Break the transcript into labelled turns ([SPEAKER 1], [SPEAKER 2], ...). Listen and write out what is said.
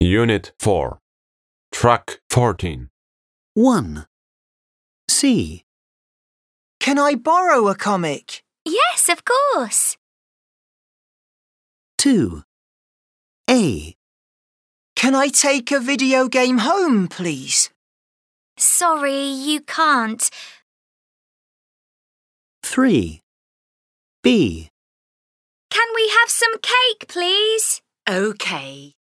[SPEAKER 1] Unit 4. Track 14.
[SPEAKER 2] 1. C.
[SPEAKER 3] Can I borrow a comic?
[SPEAKER 4] Yes, of course.
[SPEAKER 2] 2. A.
[SPEAKER 3] Can I take a video game home, please?
[SPEAKER 4] Sorry, you can't.
[SPEAKER 2] 3. B.
[SPEAKER 4] Can we have some cake, please?
[SPEAKER 3] OK.